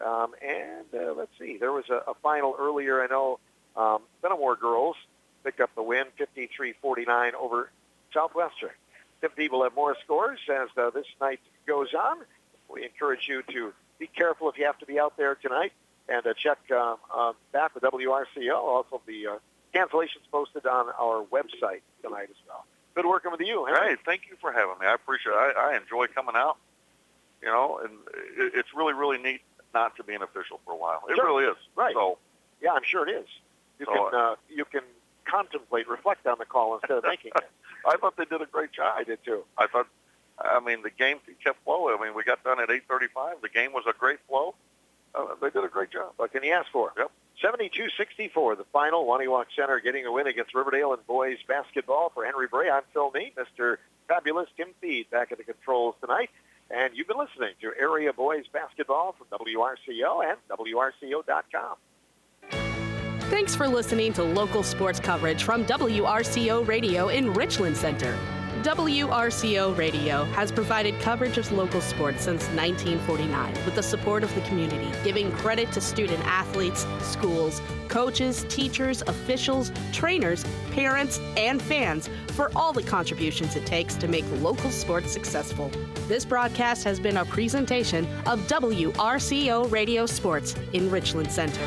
There was a final earlier. I know Fenimore girls picked up the win, 53-49 over Southwestern. Tim Deeb will have more scores as this night goes on. We encourage you to be careful if you have to be out there tonight. And check back with WRCO. Also, the cancellations posted on our website tonight as well. Good working with you, Henry. Hey, thank you for having me. I appreciate it. I enjoy coming out, and it's really, really neat not to be an official for a while. It really is. Right. So, yeah, I'm sure it is. You can contemplate, reflect on the call instead of making it. I thought they did a great job. I did too. The game kept flowing. We got done at 8:35. The game was a great flow. They did a great job. What can you ask for? Yep. 72-64, the final. Waniwak Center getting a win against Riverdale in boys basketball. For Henry Bray, I'm Phil Neat. Mr. Fabulous Tim Feed back at the controls tonight. And you've been listening to Area Boys Basketball from WRCO and WRCO.com. Thanks for listening to local sports coverage from WRCO Radio in Richland Center. WRCO Radio has provided coverage of local sports since 1949 with the support of the community, giving credit to student athletes, schools, coaches, teachers, officials, trainers, parents, and fans for all the contributions it takes to make local sports successful. This broadcast has been a presentation of WRCO Radio Sports in Richland Center.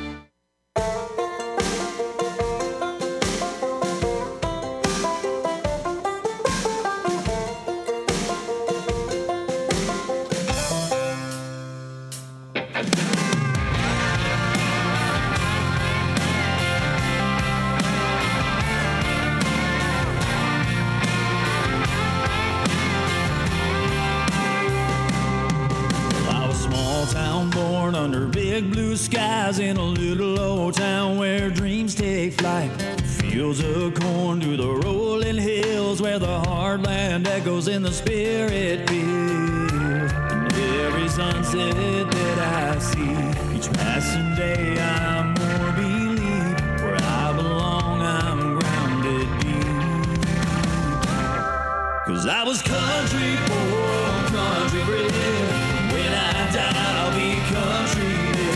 Skies in a little old town where dreams take flight. Fields of corn to the rolling hills where the heartland echoes in the spirit feels. And every sunset that I see, each passing day I'm more believe. Where I belong, I'm grounded deep. 'Cause I was country born, country bred. When I die, I'll be country.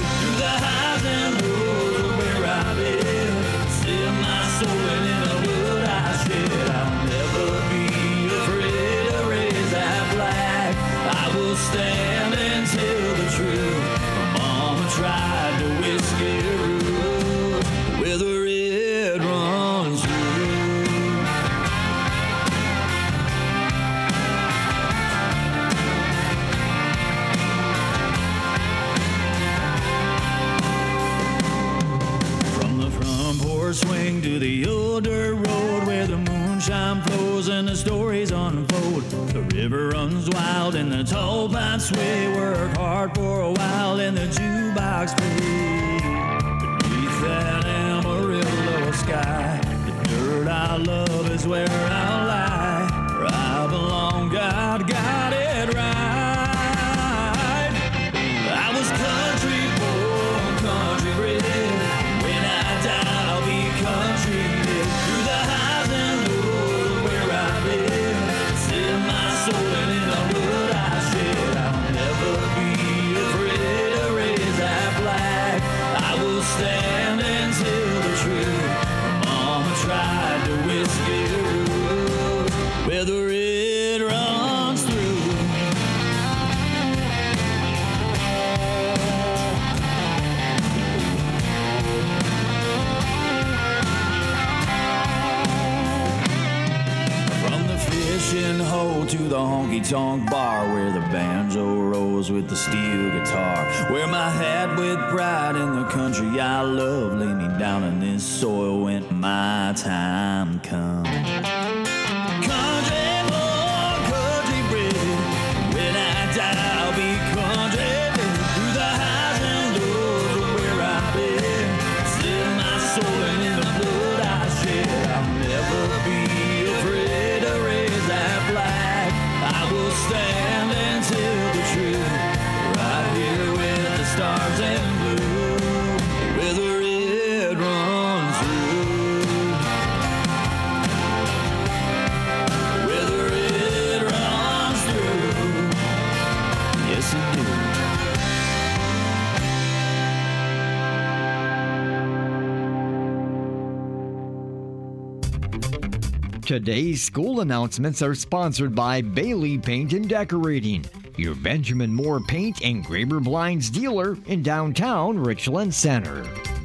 Stand and tell the truth. My mama tried to whiskey rule where the red runs through. From the front porch swing to the old dirt road where the moonshine flows and the stories unfold. The river runs wild and the tall pines sway. Work hard for a while and the jukebox plays. Beneath that Amarillo sky, the dirt I love is where I'll lie. Where I belong, God got it right. I was country born, country bred. When I die, I'll be country lived. Through the highs and lows where I live. Set my soul in the blood I shed. I'll never be afraid to raise that flag. I will stand and tell the truth. My mama tried to whiskey rule where the red runs through. From the fishing hole to the honky-tonk bar where the banjo rolls with the steel guitar. Wear my hat with pride in the country I love. Lay me down in this soil when my time comes. Country born, country bred. When I die, I'll be country bred. Through the highs and lows of where I've been. Set my soul in the blood I shed. I'll never be afraid to raise that flag. I will stand and tell the truth. Right here with the stars and blue, where the red runs through. Where the red runs through. Yes, it do. Today's school announcements are sponsored by Bailey Paint and Decorating, your Benjamin Moore Paint and Graber Blinds dealer in downtown Richland Center.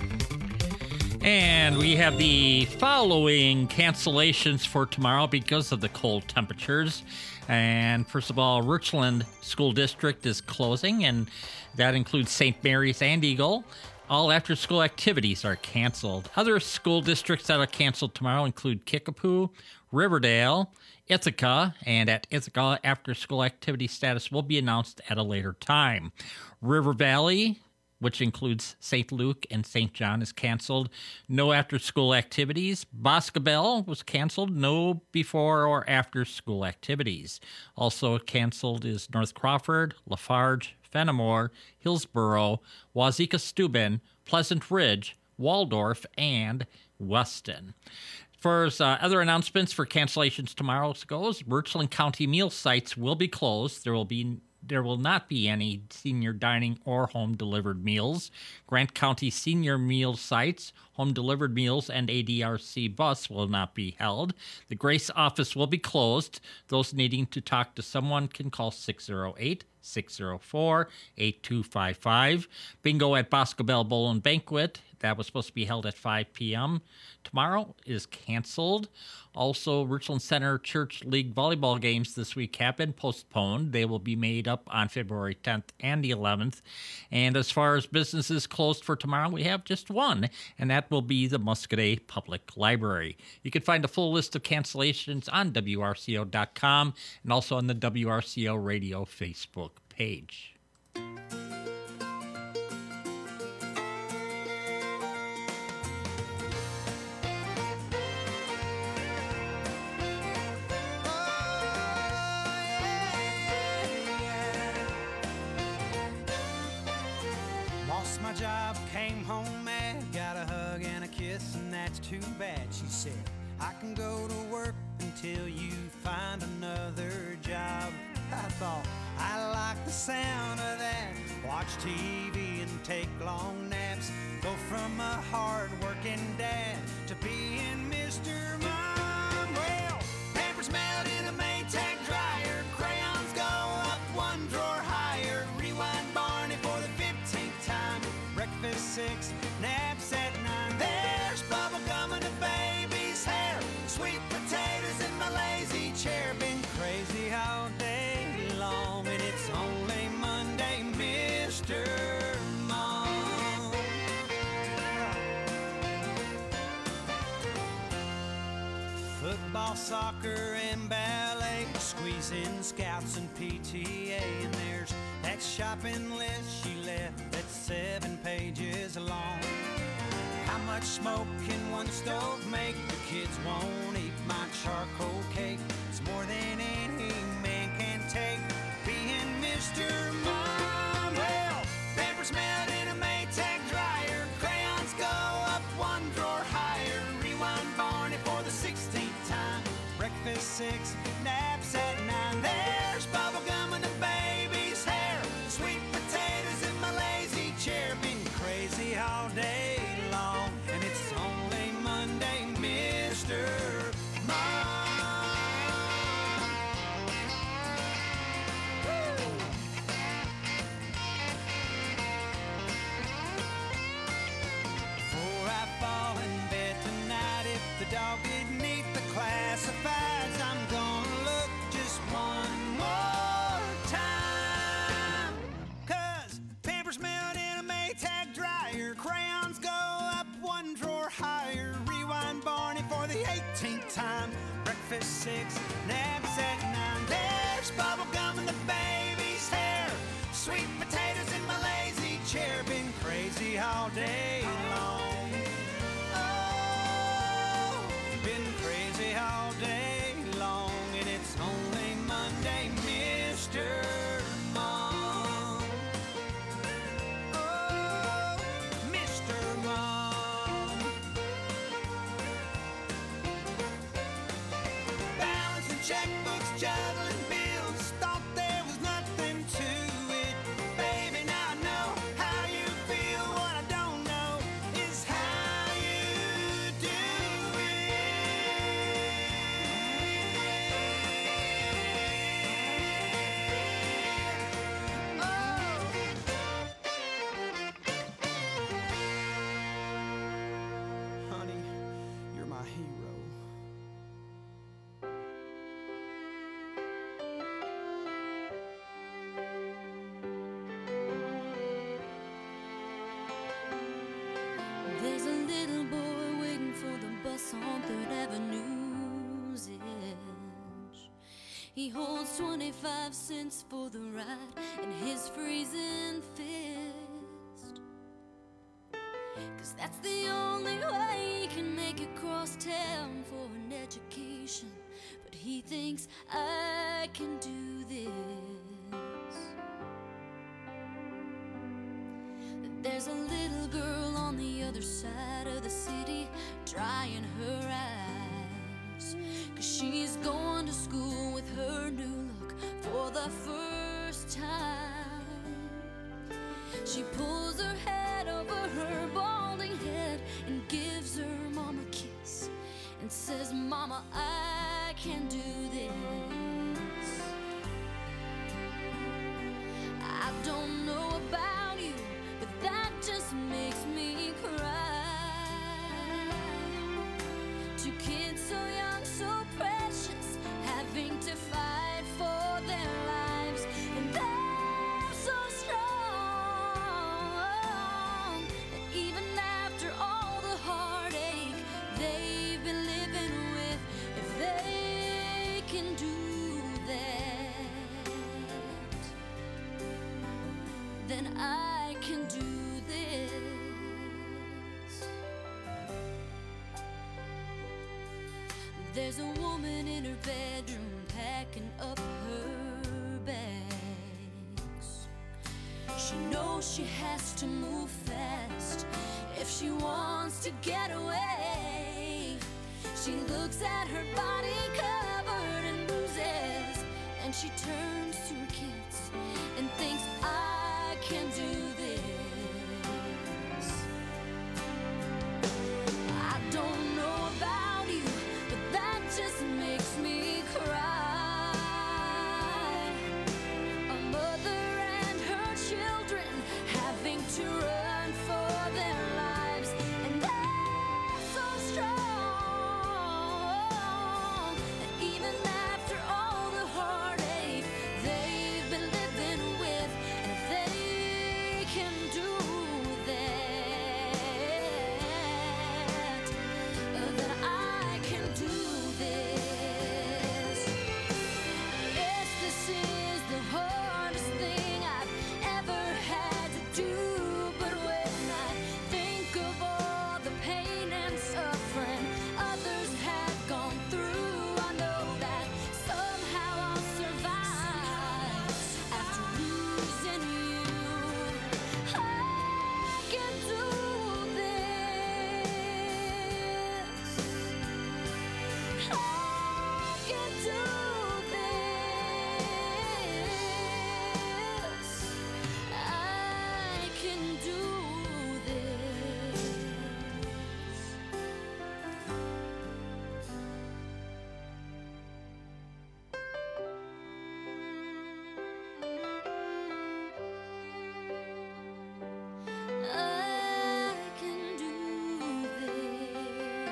And we have the following cancellations for tomorrow because of the cold temperatures. And first of all, Richland School District is closing, and that includes St. Mary's and Eagle. All after-school activities are canceled. Other school districts that are canceled tomorrow include Kickapoo, Riverdale, Ithaca, and at Ithaca, after-school activity status will be announced at a later time. River Valley, which includes St. Luke and St. John, is canceled. No after-school activities. Boscobel was canceled. No before or after-school activities. Also canceled is North Crawford, Lafarge, Fenimore, Hillsborough, Wazeeka-Steuben, Pleasant Ridge, Waldorf, and Weston. As far as other announcements for cancellations tomorrow goes, Richland County meal sites will be closed. There will not be any senior dining or home-delivered meals. Grant County senior meal sites, home-delivered meals, and ADRC bus will not be held. The Grace office will be closed. Those needing to talk to someone can call 608-604-8255. Bingo at Boscobel Bowl and Banquet, that was supposed to be held at 5 p.m. tomorrow, is canceled. Also, Richland Center Church League volleyball games this week have been postponed. They will be made up on February 10th and the 11th. And as far as businesses closed for tomorrow, we have just one, and that will be the Muscadet Public Library. You can find a full list of cancellations on WRCO.com and also on the WRCO Radio Facebook page. Lost my job, came home mad, got a hug and a kiss, and that's too bad. She said, I can go to work until you find another job. I thought, I like the sound of that. Watch TV and take long naps. Go from a hard-working dad to being Mr. Mom. Well, pampers melt in a Maytag dryer. Crayons go up one drawer higher. Rewind Barney for the 15th time. Breakfast 6, naps at 9. There's bubble gum in a baby's hair. Sweet potatoes in my lazy chair. Been crazy all day long, and it's only Monday, Mr. Mom. Football, soccer, and ballet, squeezing scouts and PTA, and there's that shopping list she left that's 7 pages long. How much smoke can one stove make? The kids won't eat my charcoal cake. It's more than any man can take, being Mr. Mom. Well, pampers melt in a Maytag dryer. Crayons go up one drawer higher. Rewind Barney for the 16th time. Breakfast 6, naps at 9. There's bubble gum in the baby's hair. Sweet potatoes in my lazy chair. Been crazy all day long, and it's only Monday, Mr. Mom. Before I fall in bed tonight, if the dog didn't eat the classifieds, I'm gonna look just one more time. 'Cause pampers melt in a Maytag dryer. Crayons go up one drawer higher. Rewind Barney for the 18th time. Breakfast 6, naps at 9. There's bubble gum in the baby's hair. Sweet potatoes in my lazy chair. Been crazy all day long. Oh, been crazy all day long, and it's only Monday, Mr. Mom. Oh, Mr. Mom. Balancing checkbooks, juggling bills. Thought there was nothing to it. Baby, now I know how you feel. What I don't know is how you do it. Honey, you're my hero. There's a little boy waiting for the bus on 3rd Avenue's edge. He holds 25 cents for the ride in his freezing fist. 'cause that's the only way he can make it cross town for an education. But he thinks I can do this. There's a little girl on the other side of the city drying her eyes, 'cause she's going to school with her new look for the first time. She pulls her head over her balding head and gives her mom a kiss and says, Mama, I can do this. I don't know about you, but that just makes me cry. Two kids so young, so precious, having to fight for their lives, and they're so strong that even after all the heartache they've been living with, if they can do that, then I can do this. There's a woman in her bedroom packing up her bags. She knows she has to move fast if she wants to get away. She looks at her body covered in bruises, and she turns to her kids and thinks, I can do this. I don't know about you, but that just makes me cry. A mother and her children having to run for their lives, and they're so strong that even after all the heartache they've been living with, if they can do that, then I can do this. Yes, this is the hardest thing I've ever had to do, but when I think of all the pain and suffering others have gone through, I know that somehow I'll survive after losing you. I can do this. I can do this. I can do this. I can do this.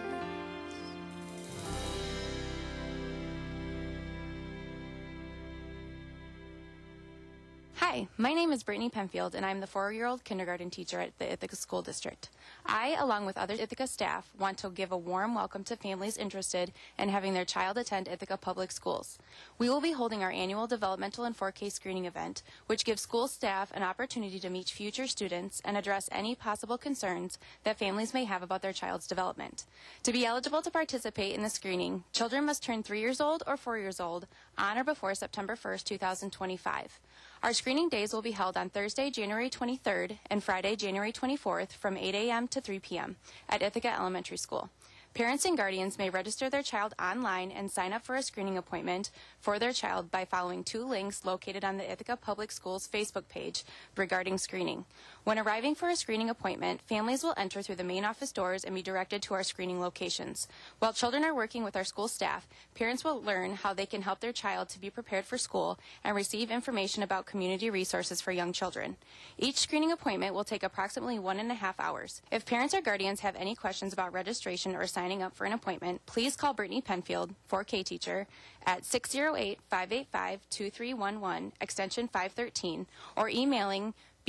Hi, my name is Brittany Penfield, and I'm the 4-year-old kindergarten teacher at the Ithaca School District. I, along with other Ithaca staff, want to give a warm welcome to families interested in having their child attend Ithaca Public Schools. We will be holding our annual developmental and 4K screening event, which gives school staff an opportunity to meet future students and address any possible concerns that families may have about their child's development. To be eligible to participate in the screening, children must turn 3 years old or 4 years old on or before September 1st, 2025. Our screening days will be held on Thursday, January 23rd and Friday, January 24th from 8 a.m. to 3 p.m. at Ithaca Elementary School. Parents and guardians may register their child online and sign up for a screening appointment for their child by following 2 links located on the Ithaca Public Schools Facebook page regarding screening. When arriving for a screening appointment, families will enter through the main office doors and be directed to our screening locations. While children are working with our school staff, parents will learn how they can help their child to be prepared for school and receive information about community resources for young children. Each screening appointment will take approximately 1.5 hours. If parents or guardians have any questions about registration or signing up for an appointment, please call Brittany Penfield, 4K teacher, at 608-585-2311, extension 513, or emailing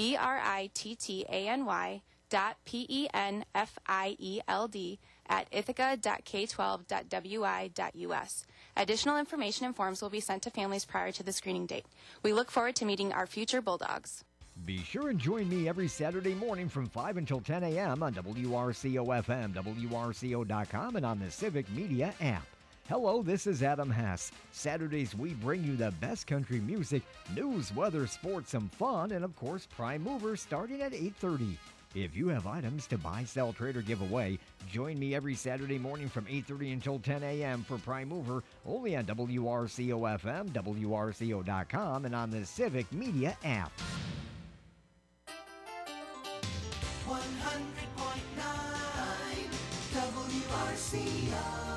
brittanny.penfield@ithaca.k12.wi.us. Additional information and forms will be sent to families prior to the screening date. We look forward to meeting our future Bulldogs. Be sure and join me every Saturday morning from 5 until 10 a.m. on WRCO-FM, WRCO.com, and on the Civic Media app. Hello, this is Adam Hess. Saturdays, we bring you the best country music, news, weather, sports, some fun, and of course, Prime Mover starting at 8:30. If you have items to buy, sell, trade, or give away, join me every Saturday morning from 8:30 until 10 a.m. for Prime Mover, only on WRCO-FM, WRCO.com, and on the Civic Media app. 100.9 WRCO.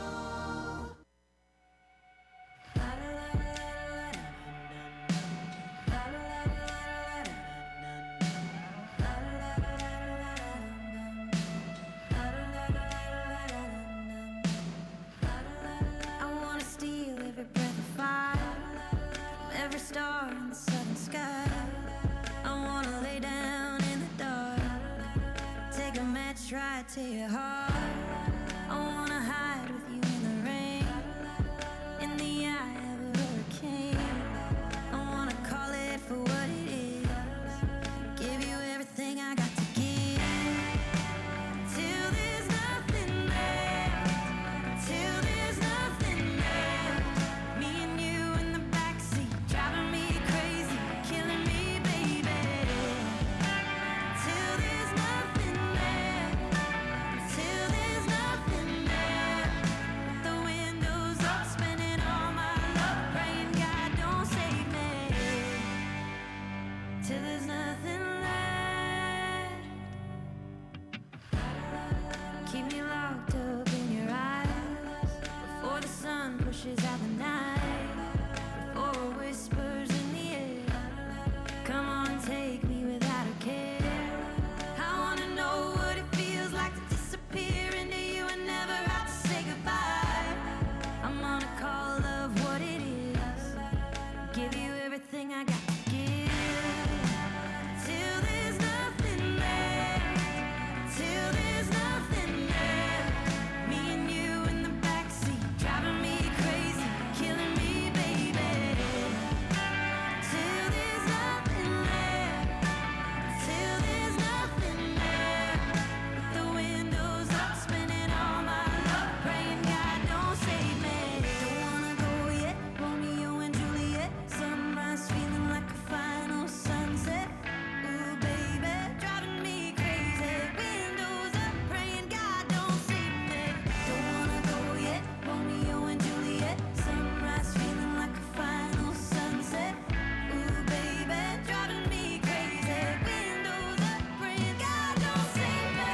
Every star in the southern sky. I wanna lay down in the dark, take a match right to your heart. I wanna hide with you in the rain, in the eye of a hurricane. I wanna call it for what it is, give you everything I got to give, till there's nothing left, till there's nothing left. Me and you in the backseat, driving me crazy, killing me, baby. Till there's nothing left, till there's nothing left. With the windows up, spending all my love, praying God don't save me. Till there's nothing left. Keep me locked up in your eyes before the sun pushes out the night, before it whispers in the air. Come on, take me without a care. I wanna know what it feels like to disappear into you and never have to say goodbye. I'm gonna call love what it is, give you everything I got to give, till there's nothing left, till there's nothing left. Me and you in the backseat, driving me crazy, killing me, baby. Till there's nothing left, till there's nothing left. With the windows up, spending all my love, praying God don't save me. Don't wanna go yet, Romeo and Juliet. Sunrise feeling like a final sunset. Ooh, baby, driving me crazy. Windows up, praying God don't save me. Don't wanna go yet, Romeo and Juliet. Sunrise feeling like a final sunset. Ooh, baby, driving me crazy. Windows up, praying God don't save me.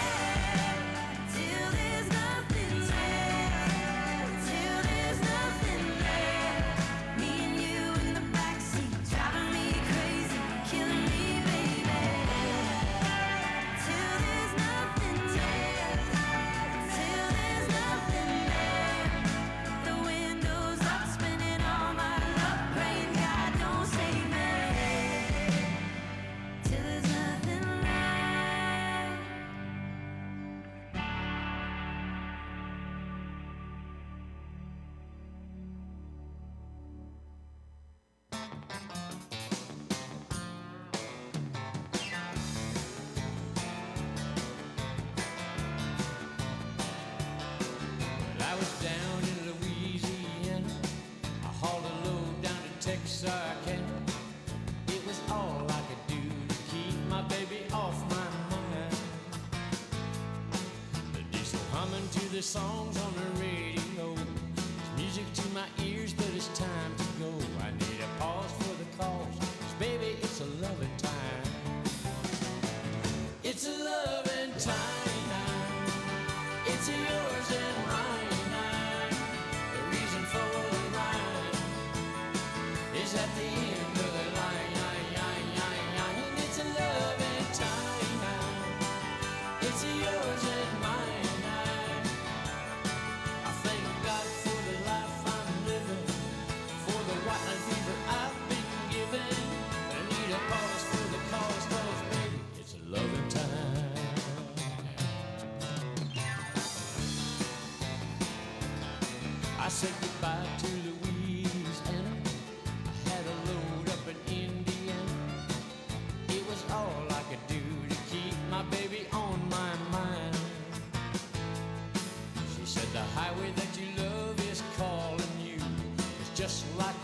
Till there's nothing left, till there's nothing left. Me and you in the backseat, driving me crazy, killing me, baby. Till there's nothing left, till there's nothing left. The windows up, spending all my love, praying God don't save me. Till there's nothing left. Well, I was down in Louisiana. I hauled a load down to Texarkana. It was all I could do to keep my baby off my mind. The diesel humming to the songs on the radio. It's music to my ears, but it's time to go. I need a pause for the cause, 'cause baby, it's a loving time. It's a loving time now. It's yours and mine. The reason for the rhyme is at the end of the line. And it's a loving time now. It's yours and mine. I thank God for the life I'm living, for the white fever I've been given. I need a pause for the cause, 'cause baby, it's a loving time. I said goodbye to Louisiana. I had a load up in Indiana. It highway that you love is calling you. It's just like